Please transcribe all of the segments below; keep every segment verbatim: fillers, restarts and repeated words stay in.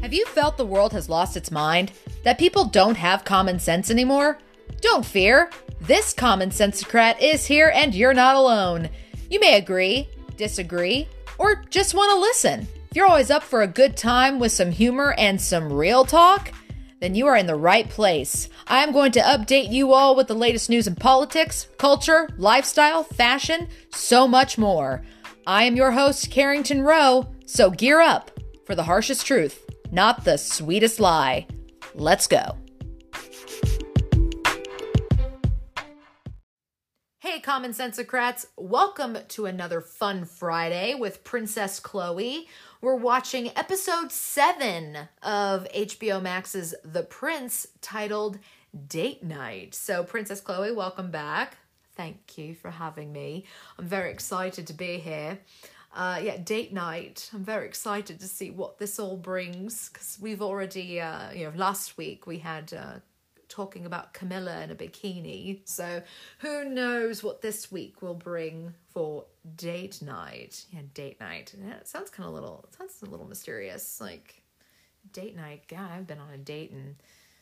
Have you felt the world has lost its mind? That people don't have common sense anymore? Don't fear. This Common Sensocrat is here and you're not alone. You may agree, disagree, or just want to listen. If you're always up for a good time with some humor and some real talk, then you are in the right place. I am going to update you all with the latest news in politics, culture, lifestyle, fashion, so much more. I am your host, Carrington Rowe, so gear up for the harshest truth, not the sweetest lie. Let's go. Hey, Common Sensocrats. Welcome to another fun Friday with Princess Chloe. We're watching episode seven of H B O Max's The Prince, titled Date Night. So, Princess Chloe, welcome back. Thank you for having me. I'm very excited to be here. Uh, yeah, date night. I'm very excited to see what this all brings, because we've already, uh, you know, last week we had uh, talking about Camilla in a bikini. So who knows what this week will bring for date night? Yeah, date night. Yeah, it sounds kind of little. It sounds a little mysterious. Like date night. God, I've been on a date and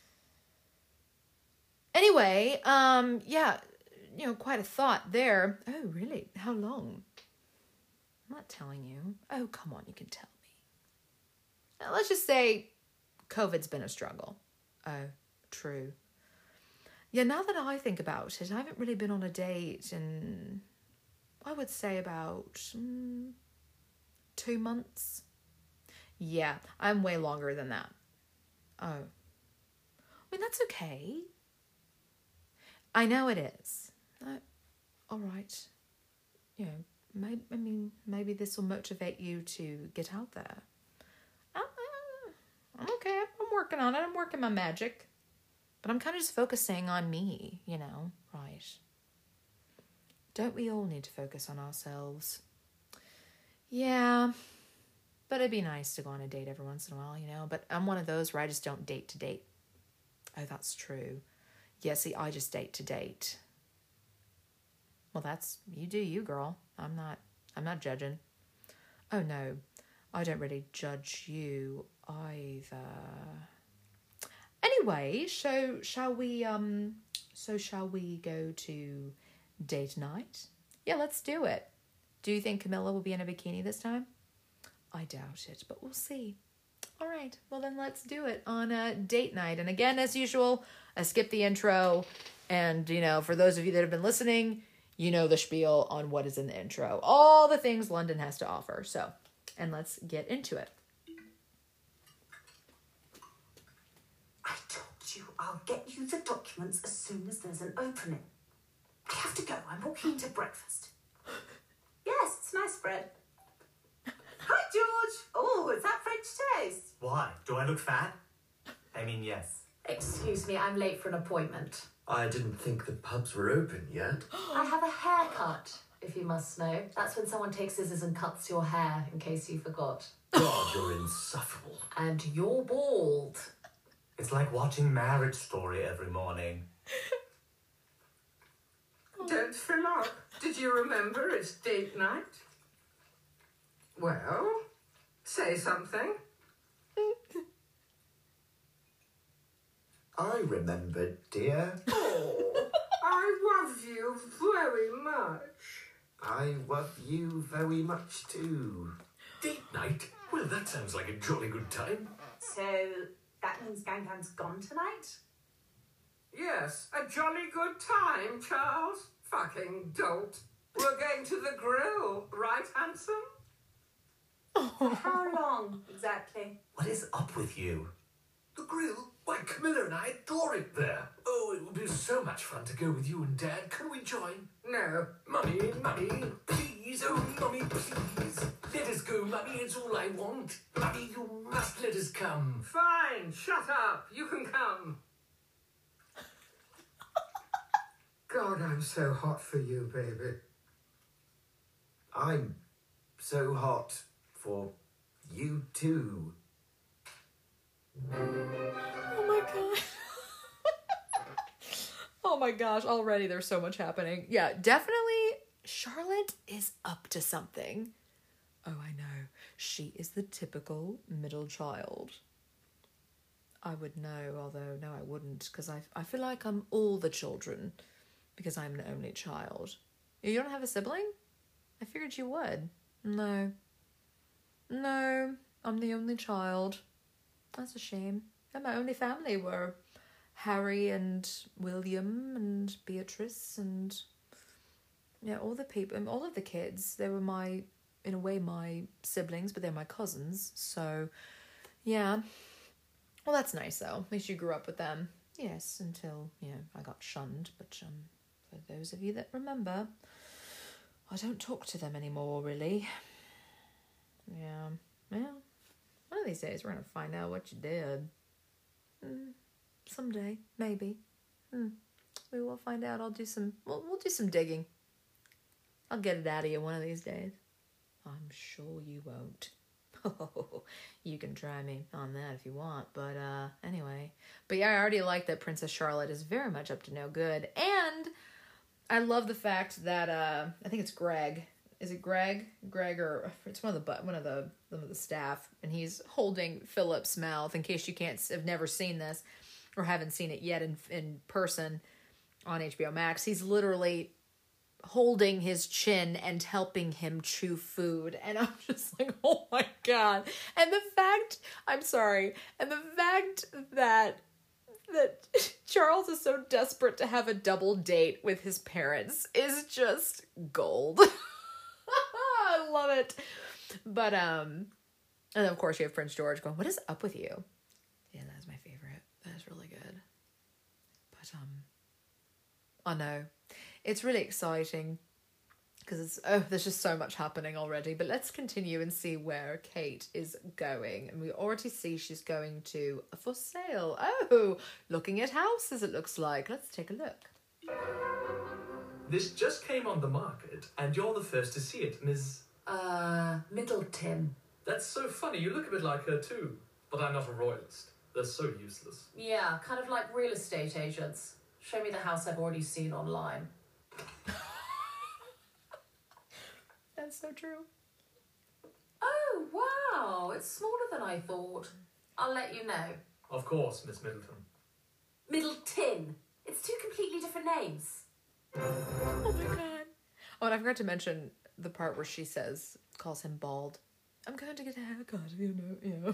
anyway. Um, yeah, you know, quite a thought there. Oh, really? How long? I'm not telling you. Oh, come on, you can tell me. Now, let's just say COVID's been a struggle. Oh, true. Yeah, now that I think about it, I haven't really been on a date in, I would say about mm, two months. Yeah, I'm way longer than that. Oh. I mean, that's okay. I know it is. Uh, all right. You know, Maybe, I mean, maybe this will motivate you to get out there. I'm, I'm okay. I'm working on it. I'm working my magic. But I'm kind of just focusing on me, you know, right? Don't we all need to focus on ourselves? Yeah, but it'd be nice to go on a date every once in a while, you know? But I'm one of those where I just don't date to date. Oh, that's true. Yeah, see, I just date to date. Well, that's, you do you, girl. I'm not, I'm not judging. Oh, no, I don't really judge you either. Anyway, so shall we, um, so shall we go to date night? Yeah, let's do it. Do you think Camilla will be in a bikini this time? I doubt it, but we'll see. All right, well then let's do it on a date night. And again, as usual, I skipped the intro. And, you know, for those of you that have been listening, you know the spiel on what is in the intro. All the things London has to offer. So, and let's get into it. I told you I'll get you the documents as soon as there's an opening. I have to go. I'm walking to breakfast. Yes, it's nice bread. Hi, George. Oh, is that French toast? Why? Do I look fat? I mean, yes. Excuse me, I'm late for an appointment. I didn't think the pubs were open yet. I have a haircut, if you must know. That's when someone takes scissors and cuts your hair, in case you forgot. God, you're insufferable. And you're bald. It's like watching Marriage Story every morning. Don't fill up. Did you remember it's date night? Well, say something. I remember, dear. Oh, I love you very much. I love you very much too. Date night? Well, that sounds like a jolly good time. So, that means Gang Gang's gone tonight? Yes, a jolly good time, Charles. Fucking dolt. We're going to the grill, right, handsome? How long, exactly? What is up with you? The grill? Why, Camilla and I adore it there. Oh, it would be so much fun to go with you and Dad. Can we join? No. Mummy, Mummy, please, oh, Mummy, please. Let us go, Mummy, it's all I want. Mummy, you must let us come. Fine, shut up. You can come. God, I'm so hot for you, baby. I'm so hot for you too. Oh my god. Oh my gosh, already there's so much happening. Yeah, definitely Charlotte is up to something. Oh, I know. She is the typical middle child. I would know, although no, I wouldn't, because I, I feel like I'm all the children, because I'm the only child. You don't have a sibling? I figured you would. No. No, I'm the only child. That's a shame. And my only family were Harry and William and Beatrice and, yeah, all the people, all of the kids. They were my, in a way, my siblings, but they're my cousins. So, yeah. Well, that's nice, though. At least you grew up with them. Yes, until, you know, I got shunned. But um, for those of you that remember, I don't talk to them anymore, really. Yeah. Well, one of these days we're going to find out what you did. Mm, someday, maybe. Mm, we will find out. I'll do some, we'll, we'll do some digging. I'll get it out of you one of these days. I'm sure you won't. You can try me on that if you want, but uh anyway. But yeah, I already like that Princess Charlotte is very much up to no good, and I love the fact that uh I think it's Greg. Is it Greg? Greg, or it's one of the one of the one of the staff, and he's holding Philip's mouth. In case you can't have never seen this or haven't seen it yet in in person on H B O Max, he's literally holding his chin and helping him chew food, and I'm just like, oh my god. And the fact, I'm sorry, and the fact that that Charles is so desperate to have a double date with his parents is just gold. I love it. But um and of course you have Prince George going, what is up with you? Yeah, that's my favorite. That is really good. But um I know. It's really exciting because it's, oh, there's just so much happening already. But let's continue and see where Kate is going. And we already see she's going to a for sale. Oh, looking at houses, it looks like. Let's take a look. This just came on the market, and you're the first to see it, Miss... Uh, Middleton. That's so funny. You look a bit like her too. But I'm not a royalist. They're so useless. Yeah, kind of like real estate agents. Show me the house I've already seen online. That's so true. Oh, wow. It's smaller than I thought. I'll let you know. Of course, Miss Middleton. Middleton. It's two completely different names. Oh my god. Oh, and I forgot to mention the part where she says, calls him bald. I'm going to get a haircut, you know, you know.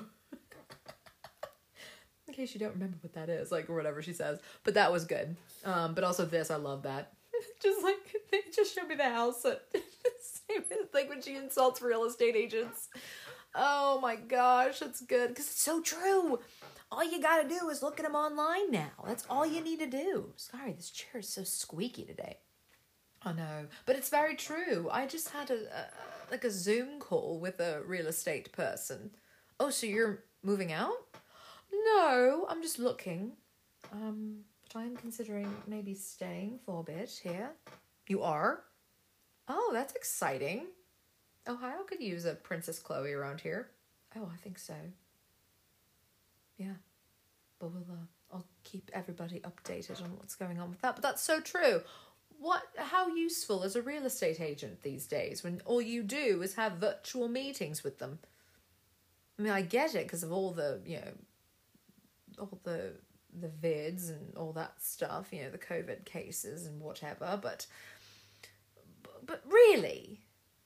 In case you don't remember what that is, like, or whatever she says. But that was good. Um, but also this, I love that. Just like, they just show me the house. Same as, like, when she insults real estate agents. Oh my gosh, that's good. Because it's so true. All you gotta do is look at them online now. That's all you need to do. Sorry, this chair is so squeaky today. I know. But it's very true. I just had a, a like a Zoom call with a real estate person. Oh, so you're moving out? No, I'm just looking. Um, but I am considering maybe staying for a bit here. You are? Oh, that's exciting. Ohio could use a Princess Chloe around here. Oh, I think so. Yeah. But we'll, uh, I'll keep everybody updated on what's going on with that. But that's so true. What? How useful is a real estate agent these days when all you do is have virtual meetings with them? I mean, I get it because of all the, you know, all the the vids and all that stuff, you know, the COVID cases and whatever, but but really,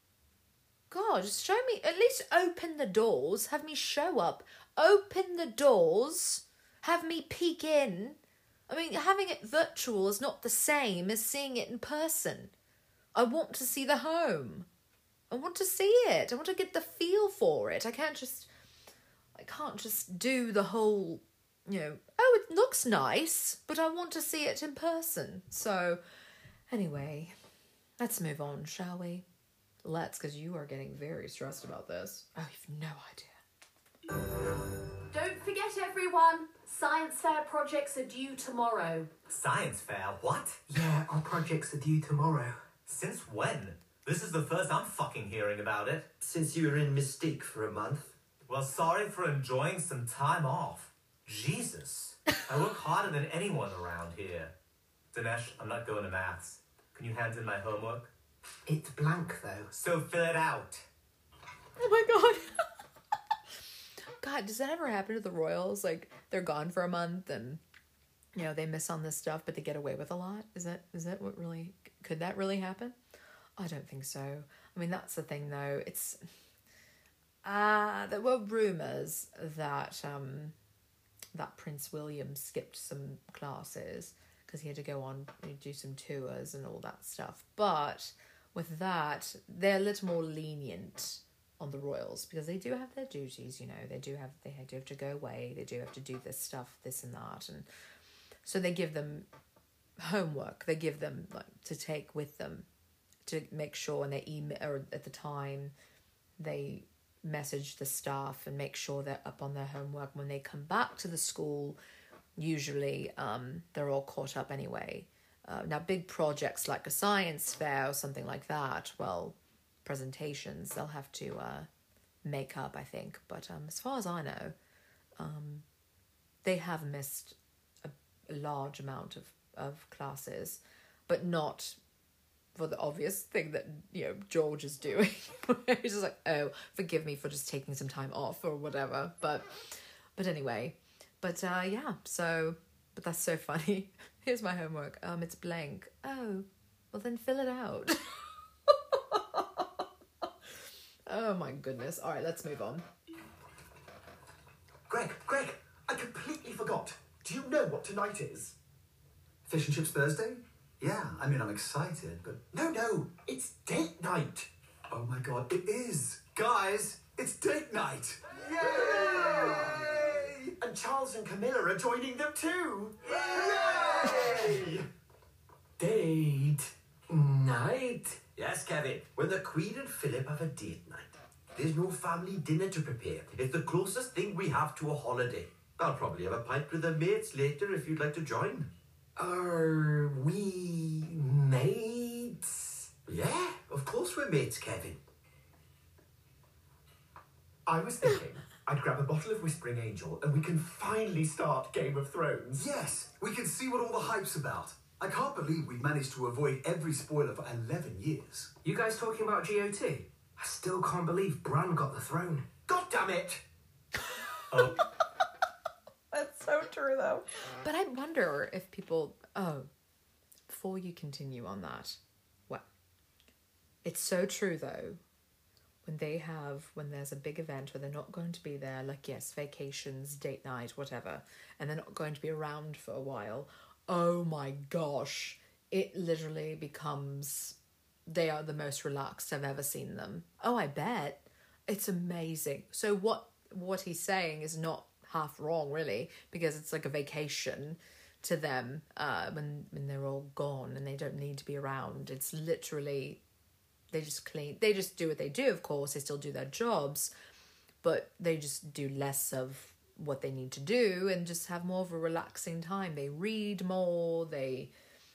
God, just show me, at least open the doors, have me show up, open the doors, have me peek in. I mean, having it virtual is not the same as seeing it in person. I want to see the home. I want to see it. I want to get the feel for it. I can't just, I can't just do the whole, you know, oh, it looks nice, but I want to see it in person. So, anyway, let's move on, shall we? Let's, because you are getting very stressed about this. Oh, you've no idea. Don't forget, everyone. Science fair projects are due tomorrow. Science fair? What? Yeah, our projects are due tomorrow. Since when? This is the first I'm fucking hearing about it. Since you were in Mystique for a month. Well, sorry for enjoying some time off. Jesus. I work harder than anyone around here. Dinesh, I'm not going to maths. Can you hand in my homework? It's blank, though. So fill it out. Oh my God. that, does that ever happen to the royals? Like, they're gone for a month and, you know, they miss on this stuff, but they get away with a lot? Is that is that what really, could that really happen? I don't think so. I mean, that's the thing, though. It's, uh, there were rumours that, um, that Prince William skipped some classes because he had to go on and do some tours and all that stuff. But with that, they're a little more lenient on the royals because they do have their duties, you know. They do have they do have to go away. They do have to do this stuff, this and that, and so they give them homework. They give them like to take with them to make sure, and they email, or at the time they message the staff and make sure they're up on their homework. When they come back to the school, usually um, they're all caught up anyway. Uh, now, big projects like a science fair or something like that, well, presentations, they'll have to uh, make up, I think. But um, as far as I know, um, they have missed a, a large amount of, of classes, but not for the obvious thing that, you know, George is doing. He's just like, oh, forgive me for just taking some time off or whatever. But but anyway, but uh, yeah, so, but that's so funny. Here's my homework. Um, it's blank. Oh, well then fill it out. Oh my goodness. All right, let's move on. Greg, Greg, I completely forgot. Do you know what tonight is? Fish and Chips Thursday? Yeah, I mean, I'm excited, but... No, no, it's date night. Oh my god, it is! Guys, it's date night! Yay! And Charles and Camilla are joining them too. Yay! Date night? Yes, Kevin. When the Queen and Philip have a date night, there's no family dinner to prepare. It's the closest thing we have to a holiday. I'll probably have a pint with the mates later if you'd like to join. Are we mates? Yeah, of course we're mates, Kevin. I was thinking I'd grab a bottle of Whispering Angel and we can finally start Game of Thrones. Yes, we can see what all the hype's about. I can't believe we've managed to avoid every spoiler for eleven years. You guys talking about G O T? I still can't believe Bran got the throne. God damn it! Oh, That's so true, though. But I wonder if people... Oh, before you continue on that, what? It's so true, though. When they have... When there's a big event where they're not going to be there, like, yes, vacations, date night, whatever, and they're not going to be around for a while, oh my gosh, it literally becomes... They are the most relaxed I've ever seen them. Oh, I bet. It's amazing. So what what he's saying is not half wrong, really, because it's like a vacation to them uh, when when they're all gone and they don't need to be around. It's literally, they just clean, they just do what they do, of course, they still do their jobs, but they just do less of what they need to do and just have more of a relaxing time. They read more, they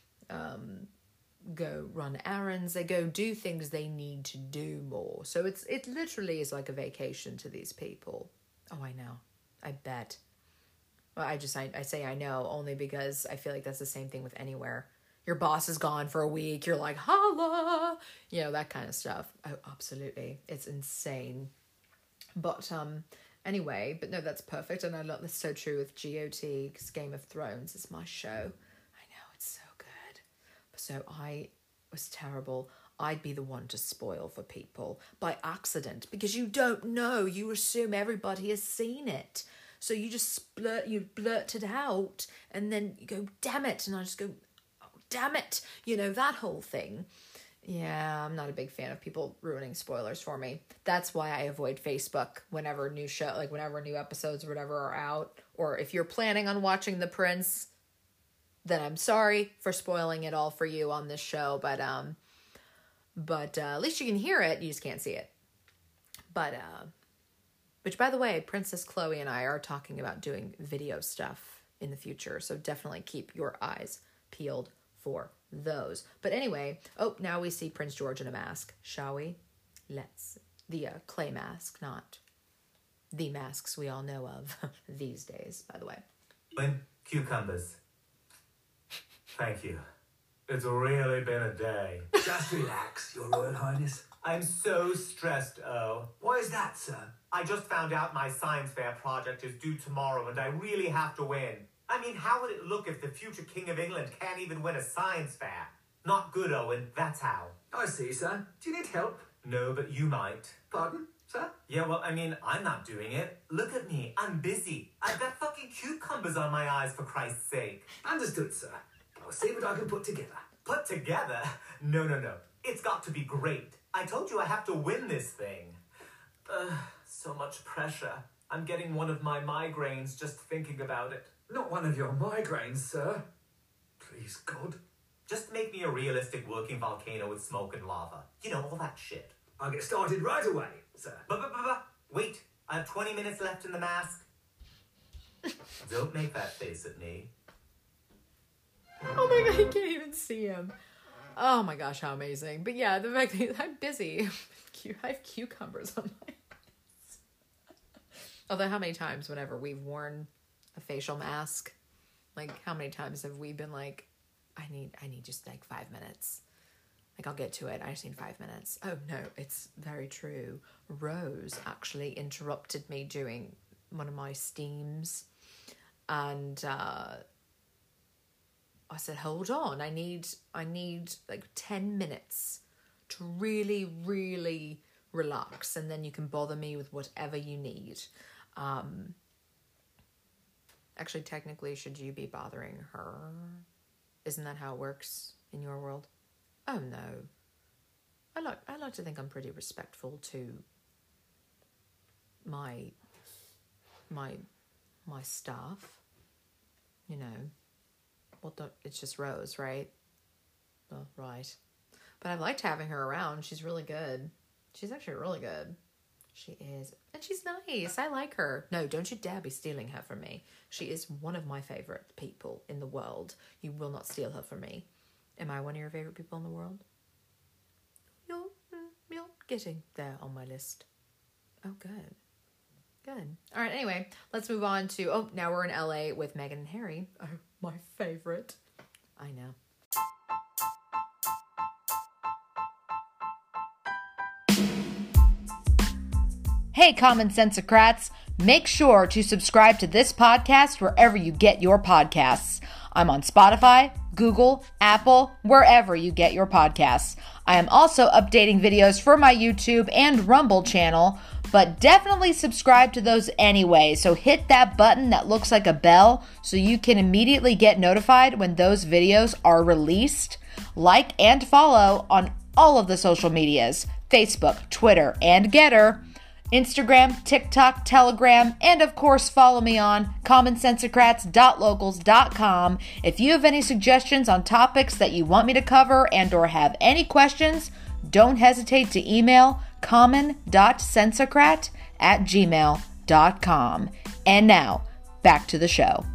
um, go run errands, they go do things they need to do more. So it's it literally is like a vacation to these people. Oh, I know. I bet. Well, I just, I, I say I know only because I feel like that's the same thing with anywhere. Your boss is gone for a week. You're like, holla, you know, that kind of stuff. Oh, absolutely. It's insane. But um, anyway, but no, that's perfect. And I love that's so true with G O T because Game of Thrones is my show. I know, it's so good. So I was terrible. I'd be the one to spoil for people by accident because you don't know. You assume everybody has seen it. So you just blurt, you blurt it out and then you go, damn it. And I just go, oh, damn it. You know, that whole thing. Yeah, I'm not a big fan of people ruining spoilers for me. That's why I avoid Facebook whenever new show, like whenever new episodes or whatever are out. Or if you're planning on watching The Prince, then I'm sorry for spoiling it all for you on this show. But, um, but uh, at least you can hear it. You just can't see it. But, uh, which by the way, Princess Chloe and I are talking about doing video stuff in the future. So definitely keep your eyes peeled for those. But anyway, oh, now we see Prince George in a mask, shall we? Let's. The uh, clay mask, not the masks we all know of these days, by the way. Lynn, cucumbers. Thank you. It's really been a day. Just relax, Your Royal Highness. I'm so stressed, oh. Why Why is that, sir? I just found out my science fair project is due tomorrow and I really have to win. I mean, how would it look if the future King of England can't even win a science fair? Not good, Owen, that's how. I see, sir. Do you need help? No, but you might. Pardon, sir? Yeah, well, I mean, I'm not doing it. Look at me, I'm busy. I've got fucking cucumbers on my eyes, for Christ's sake. Understood, sir. I'll see what I can put together. Put together? No, no, no. It's got to be great. I told you I have to win this thing. Ugh, so much pressure. I'm getting one of my migraines just thinking about it. Not one of your migraines, sir. Please, God. Just make me a realistic working volcano with smoke and lava. You know, all that shit. I'll get started right away, sir. But, but, but, but, wait. I have twenty minutes left in the mask. Don't make that face at me. Oh my god, I can't even see him. Oh my gosh, how amazing. But yeah, the fact that I'm busy. I have cucumbers on my eyes. Although how many times whenever we've worn a facial mask, like how many times have we been like, I need I need just like five minutes. Like I'll get to it. I just need five minutes. Oh no, it's very true. Rose actually interrupted me doing one of my steams and uh I said, hold on, I need I need like ten minutes to really, really relax, and then you can bother me with whatever you need. Um, actually, technically, should you be bothering her? Isn't that how it works in your world? Oh no. I like I like to think I'm pretty respectful to my my my staff. You know. Well, don't, it's just Rose, right? Well, right. But I've liked having her around. She's really good. She's actually really good. She is. And she's nice. I like her. No, don't you dare be stealing her from me. She is one of my favorite people in the world. You will not steal her from me. Am I one of your favorite people in the world? You're, you're getting there on my list. Oh, good. Good. All right, anyway, let's move on to, oh, now we're in L A with Meghan and Harry. Oh, my favorite. I know. Hey, Common Sensocrats, make sure to subscribe to this podcast wherever you get your podcasts. I'm on Spotify, Google, Apple, wherever you get your podcasts. I am also updating videos for my YouTube and Rumble channel, but definitely subscribe to those anyway. So hit that button that looks like a bell so you can immediately get notified when those videos are released. Like and follow on all of the social medias, Facebook, Twitter, and Getter, Instagram, TikTok, Telegram, and of course follow me on common sensocrats dot locals dot com. If you have any suggestions on topics that you want me to cover and or have any questions, don't hesitate to email common dot sensocrat at gmail dot com. And now, back to the show.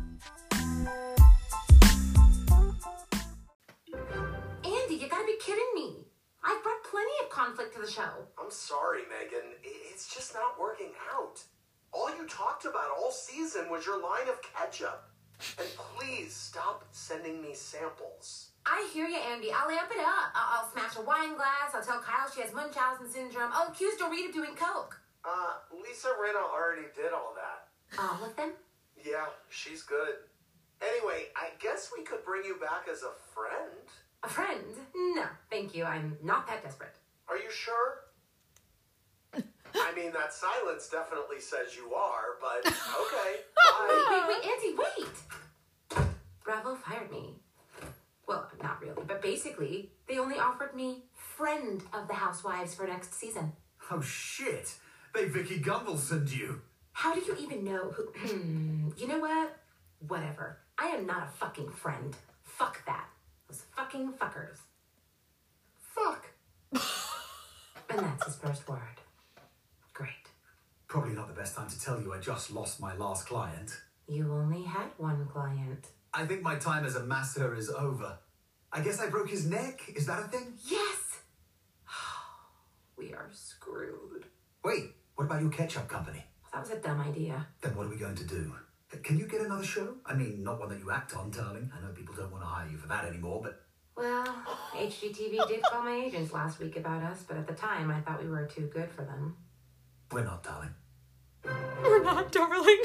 Andy, you gotta be kidding me. I've brought plenty of conflict to the show. I'm sorry, Megan. It's just not working out. All you talked about all season was your line of ketchup. And please stop sending me samples. I hear you, Andy. I'll amp it up. I'll, I'll smash a wine glass. I'll tell Kyle she has Munchausen syndrome. I'll accuse Dorita of doing coke. Uh, Lisa Rinna already did all that. All of them? Yeah, she's good. Anyway, I guess we could bring you back as a friend. A friend? No, thank you. I'm not that desperate. Are you sure? I mean, that silence definitely says you are, but okay. Wait, Bye. wait, wait, Andy, wait! Bravo fired me. Well, not really, but basically, they only offered me friend of the Housewives for next season. Oh, shit. They Vicky Gunvalsoned you. How do you even know who... Hmm, you know what? Whatever. I am not a fucking friend. Fuck that. Those fucking fuckers. Fuck. And that's his first word. Great. Probably not the best time to tell you I just lost my last client. You only had one client. I think my time as a master is over. I guess I broke his neck. Is that a thing? Yes! We are screwed. Wait, what about your ketchup company? That was a dumb idea. Then what are we going to do? Can you get another show? I mean, not one that you act on, darling. I know people don't want to hire you for that anymore, but... Well, H G T V did call my agents last week about us, but at the time I thought we were too good for them. We're not, darling. We're not, darling.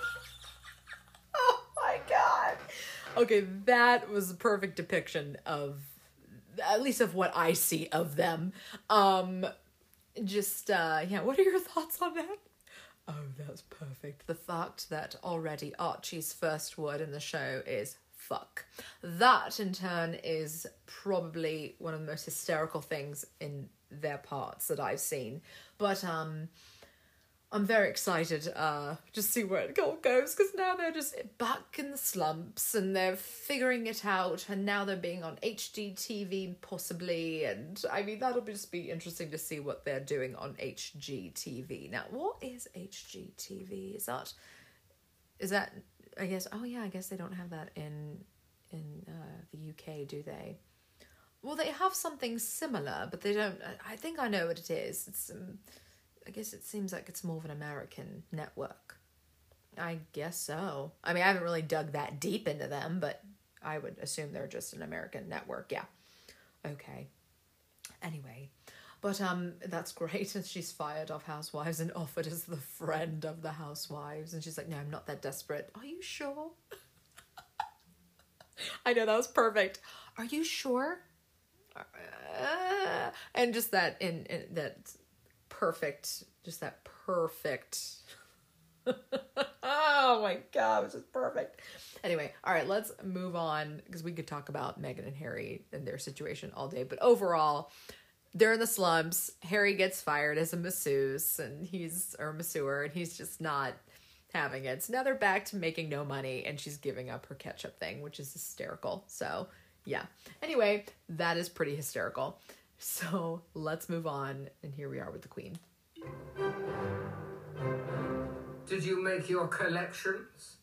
Oh my god. Okay, that was a perfect depiction of, at least of what I see of them. Um, just, uh, yeah, what are your thoughts on that? Oh, that's perfect. The fact that already Archie's first word in the show is fuck. That, in turn, is probably one of the most hysterical things in their parts that I've seen. But, um... I'm very excited uh, to see where it all goes, because now they're just back in the slumps and they're figuring it out, and now they're being on H G T V possibly, and I mean that'll just be interesting to see what they're doing on H G T V. Now, what is H G T V? Is that, is that, I guess, oh yeah, I guess they don't have that in, in uh, the U K, do they? Well, they have something similar, but they don't, I think I know what it is. It's, um, I guess it seems like it's more of an American network. I guess so. I mean, I haven't really dug that deep into them, but I would assume they're just an American network. Yeah. Okay. Anyway. But um, that's great. And she's fired off Housewives and offered as the friend of the Housewives. And she's like, no, I'm not that desperate. Are you sure? I know, that was perfect. Are you sure? Uh, and just that in, in that... perfect, just that perfect. Oh my god, it was just perfect. Anyway, all right, let's move on, because we could talk about Meghan and Harry and their situation all day. But overall, they're in the slumps. Harry gets fired as a masseuse, and he's or masseur, and he's just not having it. So now they're back to making no money, and she's giving up her ketchup thing, which is hysterical. So yeah. Anyway, that is pretty hysterical. So let's move on, and here we are with the Queen. Did you make your collections?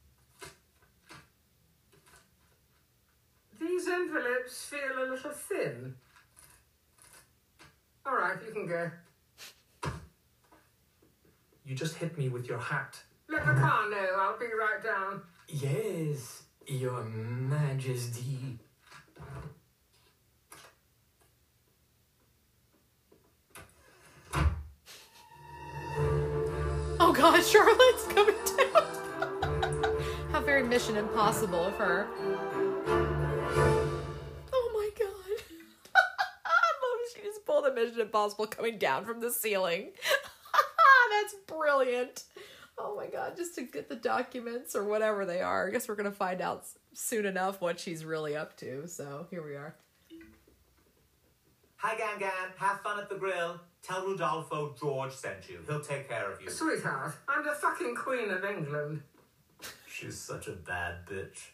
These envelopes feel a little thin. All right, you can go. You just hit me with your hat. Let the car know. I'll be right down. Yes, Your Majesty. Oh god, Charlotte's coming down. How very Mission Impossible of her. Oh my god. I love she just pulled a Mission Impossible coming down from the ceiling. That's brilliant. Oh my god, just to get the documents or whatever they are. I guess we're gonna find out soon enough what she's really up to. So here we are. Hi, Gan Gan. Have fun at the grill. Tell Rudolfo George sent you. He'll take care of you. Sweetheart, I'm the fucking Queen of England. She's such a bad bitch.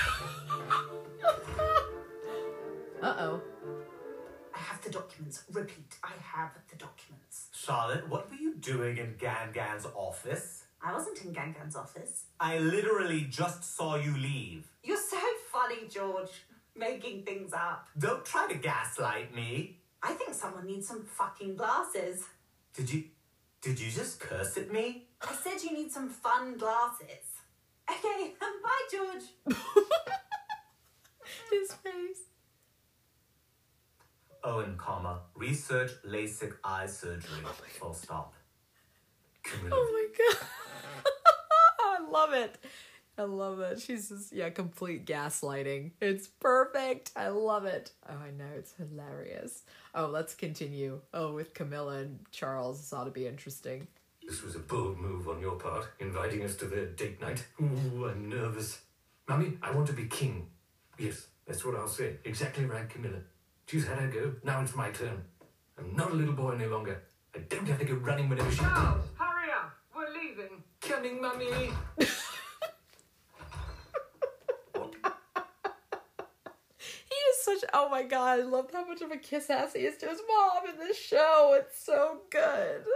Uh-oh. I have the documents. Repeat, I have the documents. Charlotte, what were you doing in Gan Gan's office? I wasn't in Gangan's office. I literally just saw you leave. You're so funny, George. Making things up. Don't try to gaslight me. I think someone needs some fucking glasses. Did you... Did you just curse at me? I said you need some fun glasses. Okay, bye, George. His face. Owen, comma, research LASIK eye surgery. Full stop. Oh my god. I love it. I love it. She's just, yeah, complete gaslighting. It's perfect. I love it. Oh, I know. It's hilarious. Oh, let's continue. Oh, with Camilla and Charles. This ought to be interesting. This was a bold move on your part, inviting us to their date night. Ooh, I'm nervous. Mummy, I want to be king. Yes, that's what I'll say. Exactly right, Camilla. She's had her go. Now it's my turn. I'm not a little boy any longer. I don't have to go running whenever she... Charles, hurry up. We're leaving. Coming, Mummy. Such, oh my god, I love how much of a kiss ass he is to his mom in this show. It's so good.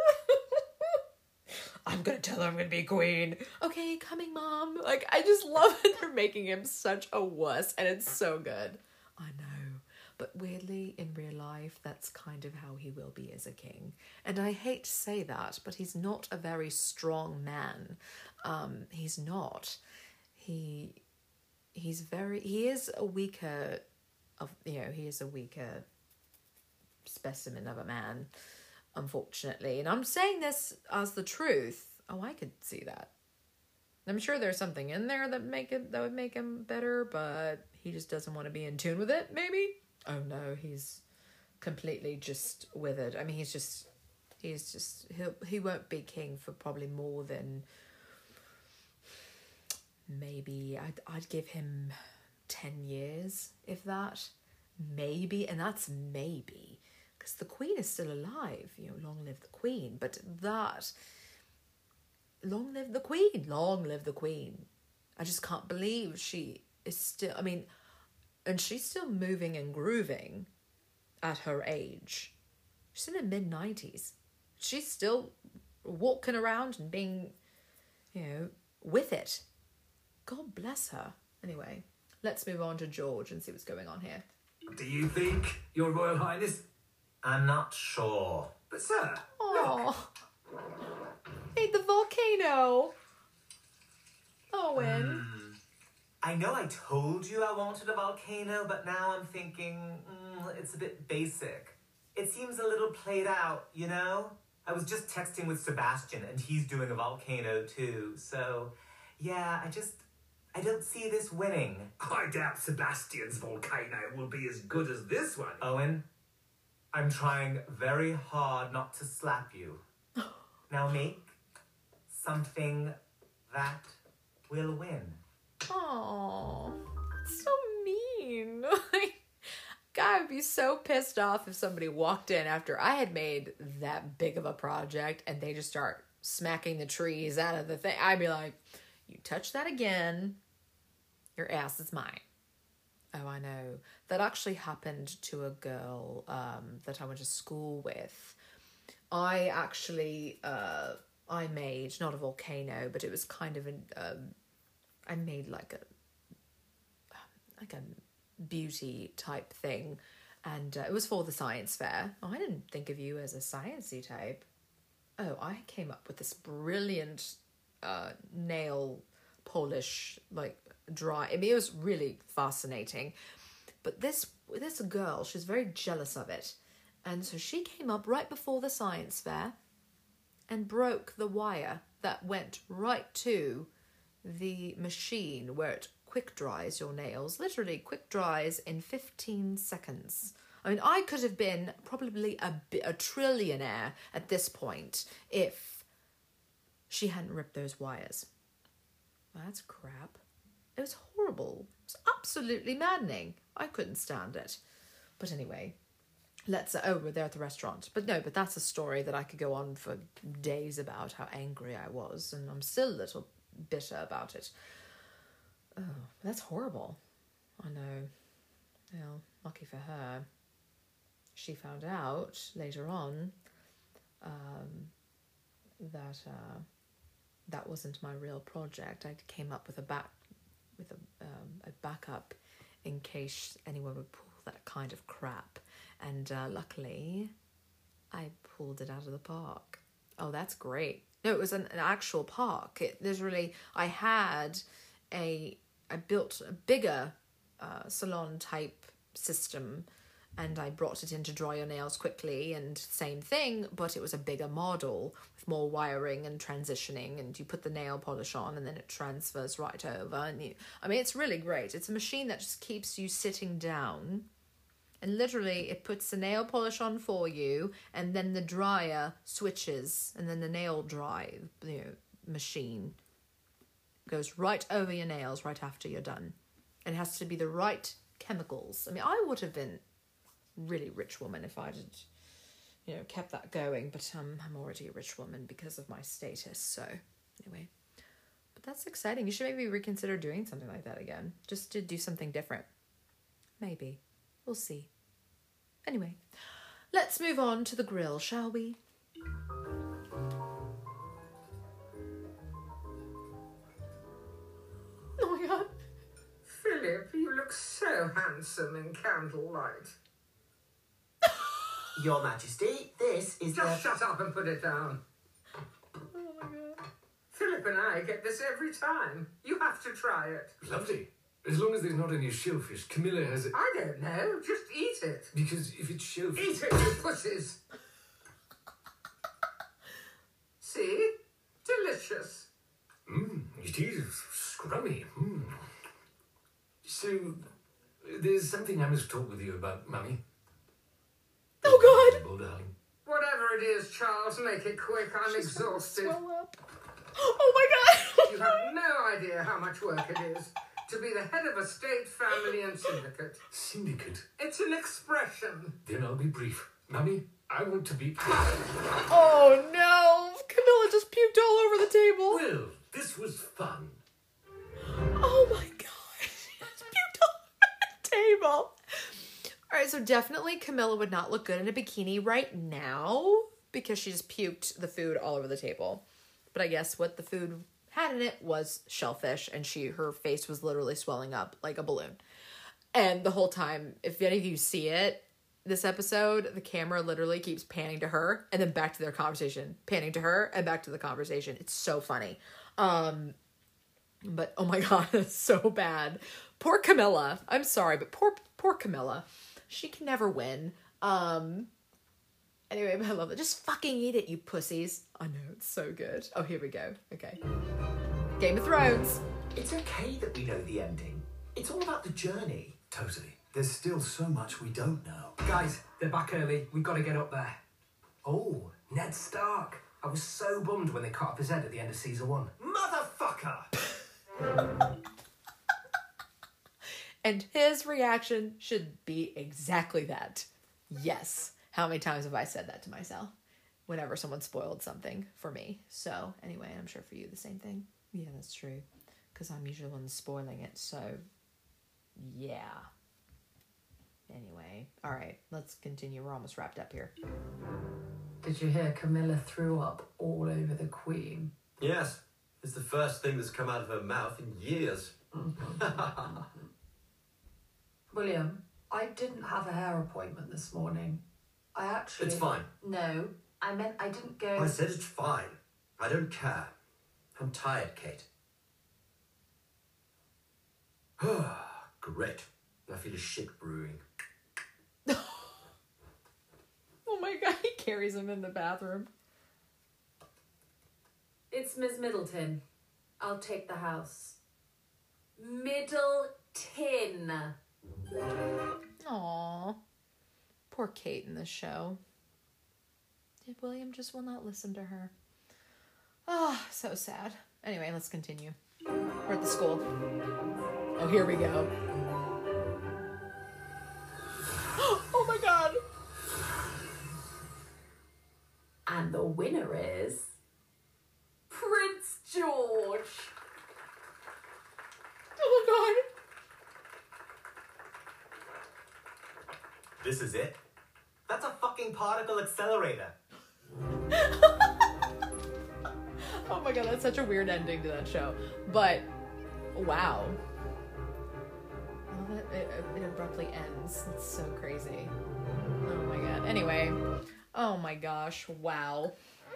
I'm gonna tell her I'm gonna be queen. Okay, coming, mom. Like, I just love that they're making him such a wuss, and it's so good. I know. But weirdly, in real life, that's kind of how he will be as a king. And I hate to say that, but he's not a very strong man. Um, he's not. He, he's very, he is a weaker... Of, you know, he is a weaker specimen of a man. unfortunately. And I'm saying this as the truth. Oh, I could see that. I'm sure there's something in there that make it that would make him better, but he just doesn't want to be in tune with it, maybe? Oh no, he's completely just withered. I mean, he's just he's just he'll he won't be king for probably more than maybe I'd I'd give him ten years, if that. Maybe, and that's maybe, because the queen is still alive, you know, long live the queen, but that long live the queen, long live the queen. I just can't believe she is still, I mean, and she's still moving and grooving at her age. She's in her mid nineties. She's still walking around and being, you know, with it. God bless her. Anyway, let's move on to George and see what's going on here. Do you think, Your Royal Highness? I'm not sure. But sir, Oh, hey, the volcano. Owen. Mm. I know I told you I wanted a volcano, but now I'm thinking mm, it's a bit basic. It seems a little played out, you know? I was just texting with Sebastian, and he's doing a volcano too. So, yeah, I just... I don't see this winning. I doubt Sebastian's volcano will be as good as this one. Owen, I'm trying very hard not to slap you. Now make something that will win. Oh, so mean. God, I'd be so pissed off if somebody walked in after I had made that big of a project and they just start smacking the trees out of the thing. I'd be like, you touch that again, your ass is mine. Oh, I know. That actually happened to a girl um, that I went to school with. I actually, uh, I made, not a volcano, but it was kind of an, um, I made like a, like a beauty type thing. And uh, it was for the science fair. Oh, I didn't think of you as a sciencey type. Oh, I came up with this brilliant uh, nail polish, like dry. I mean, it was really fascinating. But this this girl, she's very jealous of it. And so she came up right before the science fair and broke the wire that went right to the machine where it quick dries your nails. Literally quick dries in fifteen seconds. I mean, I could have been probably a, a trillionaire at this point if she hadn't ripped those wires. Well, that's crap. It was horrible. It was absolutely maddening. I couldn't stand it. But anyway, let's... Uh, oh, we're there at the restaurant. But no, but that's a story that I could go on for days about how angry I was. And I'm still a little bitter about it. Oh, that's horrible. I know. Well, lucky for her. She found out later on um, that uh, that wasn't my real project. I came up with a back with a um, a backup in case anyone would pull that kind of crap. And uh, luckily, I pulled it out of the park. Oh, that's great. No, it was an, an actual park. It literally, I had a, I built a bigger uh, salon type system and I brought it in to dry your nails quickly and same thing, but it was a bigger model with more wiring and transitioning and you put the nail polish on and then it transfers right over. And you, I mean, it's really great. It's a machine that just keeps you sitting down and literally it puts the nail polish on for you and then the dryer switches and then the nail dry you know, machine goes right over your nails right after you're done. And it has to be the right chemicals. I mean, I would have been really rich woman if I'd, you know, kept that going, but um, I'm already a rich woman because of my status, so anyway. But that's exciting. You should maybe reconsider doing something like that again, just to do something different. Maybe. We'll see. Anyway, let's move on to the grill, shall we? Oh my god. Philip, you look so handsome in candlelight. Your Majesty, this is Just the... shut up and put it down. Oh my god. Philip and I get this every time. You have to try it. Lovely. As long as there's not any shellfish. Camilla has it. I don't know. Just eat it. Because if it's shellfish... Eat it, you pussies. there's something I must talk with you about, Mummy. Oh, God. Well, darling. Whatever it is, Charles, make it quick. I'm exhausted. Swell up. Oh, my God. You have no idea how much work it is to be the head of a state, family, and syndicate. Syndicate? It's an expression. Then I'll be brief. Mummy, I want to be... Oh, no. Camilla just puked all over the table. Well, this was fun. Oh, my God. She just puked all over the table. All right, so definitely Camilla would not look good in a bikini right now because she just puked the food all over the table. But I guess what the food had in it was shellfish, and she her face was literally swelling up like a balloon. And the whole time, if any of you see it, this episode, the camera literally keeps panning to her and then back to their conversation, panning to her and back to the conversation. It's so funny. Um, but oh my God, it's so bad. Poor Camilla. I'm sorry, but poor poor Camilla. She can never win. Um, anyway, but I love it. Just fucking eat it, you pussies. I know, it's so good. Oh, here we go. Okay. Game of Thrones. It's okay that we know the ending. It's all about the journey. Totally. There's still so much we don't know. Guys, they're back early. We've got to get up there. Oh, Ned Stark. I was so bummed when they cut off his head at the end of season one. Motherfucker! And his reaction should be exactly that. Yes. How many times have I said that to myself whenever someone spoiled something for me? So anyway, I'm sure for you the same thing. Yeah, that's true. Because I'm usually the one spoiling it. So yeah. Anyway. All right. Let's continue. We're almost wrapped up here. Did you hear Camilla threw up all over the Queen? Yes. It's the first thing that's come out of her mouth in years. William, I didn't have a hair appointment this morning. I actually... It's fine. No, I meant I didn't go... I said it's fine. I don't care. I'm tired, Kate. Great. I feel a shit brewing. Oh my God, he carries him in the bathroom. It's Miss Middleton. I'll take the house. Middleton. Aww. Poor Kate in this show. Did William just will not listen to her? Oh, so sad. Anyway, let's continue. We're at the school. Oh, here we go. Oh my God. And the winner is... Prince George. Oh God. This is it? That's a fucking particle accelerator. Oh my God, that's such a weird ending to that show. But, wow. Oh, that, it, it abruptly ends. It's so crazy. Oh my God. Anyway. Oh my gosh. Wow.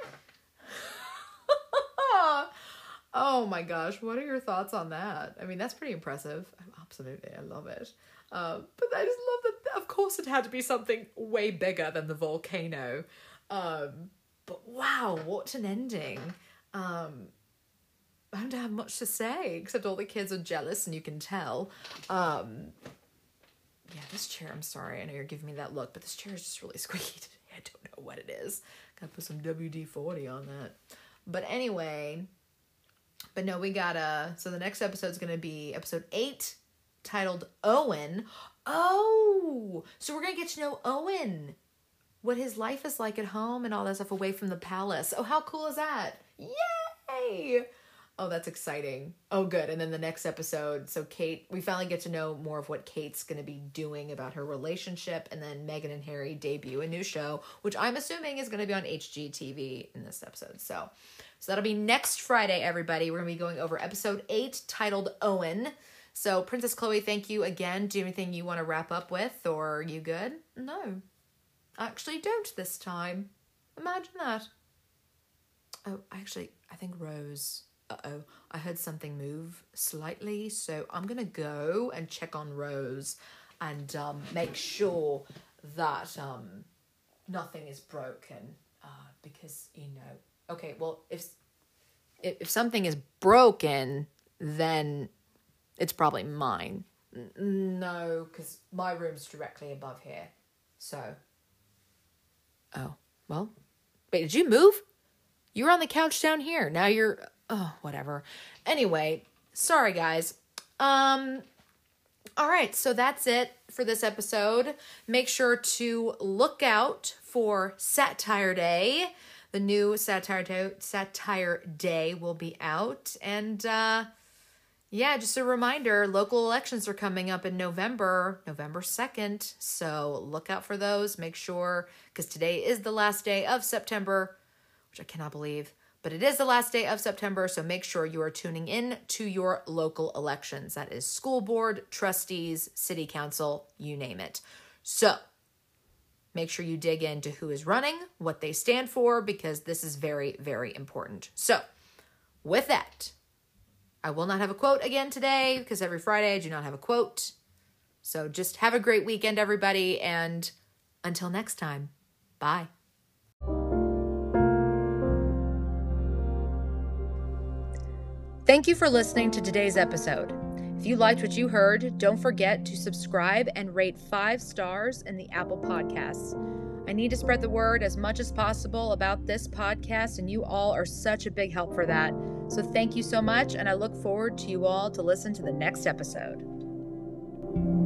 Oh my gosh. What are your thoughts on that? I mean, that's pretty impressive. Absolutely. I love it. Um, but I just love that, of course, it had to be something way bigger than the volcano. Um, but wow, what an ending. Um, I don't have much to say, except all the kids are jealous, and you can tell. Um, yeah, this chair, I'm sorry, I know you're giving me that look, but this chair is just really squeaky today. I don't know what it is. Gotta put some W D forty on that. But anyway, but no, we gotta, so the next episode is going to be episode eight, titled Owen. Oh, so we're going to get to know Owen, what his life is like at home and all that stuff away from the palace. Oh, how cool is that? Yay! Oh, that's exciting. Oh, good. And then the next episode, so Kate, we finally get to know more of what Kate's going to be doing about her relationship, and then Meghan and Harry debut a new show, which I'm assuming is going to be on H G T V in this episode. So, so that'll be next Friday, everybody. We're going to be going over episode eight, titled Owen. So, Princess Chloe, thank you again. Do you have anything you want to wrap up with, or are you good? No. I actually don't this time. Imagine that. Oh, actually, I think Rose... Uh-oh, I heard something move slightly, so I'm going to go and check on Rose and um, make sure that um, nothing is broken, uh, because, you know, okay, well, if, if if something is broken, then it's probably mine, N- no, because my room's directly above here. So. Oh, well. Wait, did you move? You were on the couch down here. Now you're... Oh, whatever. Anyway, sorry, guys. Um... All right, so that's it for this episode. Make sure to look out for Satire Day. The new Satire Day, Satire Day will be out. And uh, yeah, just a reminder, local elections are coming up in November, November second. So look out for those. Make sure, because today is the last day of September, which I cannot believe. But it is the last day of September, so make sure you are tuning in to your local elections. That is school board, trustees, city council, you name it. So make sure you dig into who is running, what they stand for, because this is very, very important. So with that, I will not have a quote again today, because every Friday I do not have a quote. So just have a great weekend, everybody, and until next time, bye. Thank you for listening to today's episode. If you liked what you heard, don't forget to subscribe and rate five stars in the Apple Podcasts. I need to spread the word as much as possible about this podcast, and you all are such a big help for that. So thank you so much, and I look forward to you all to listen to the next episode.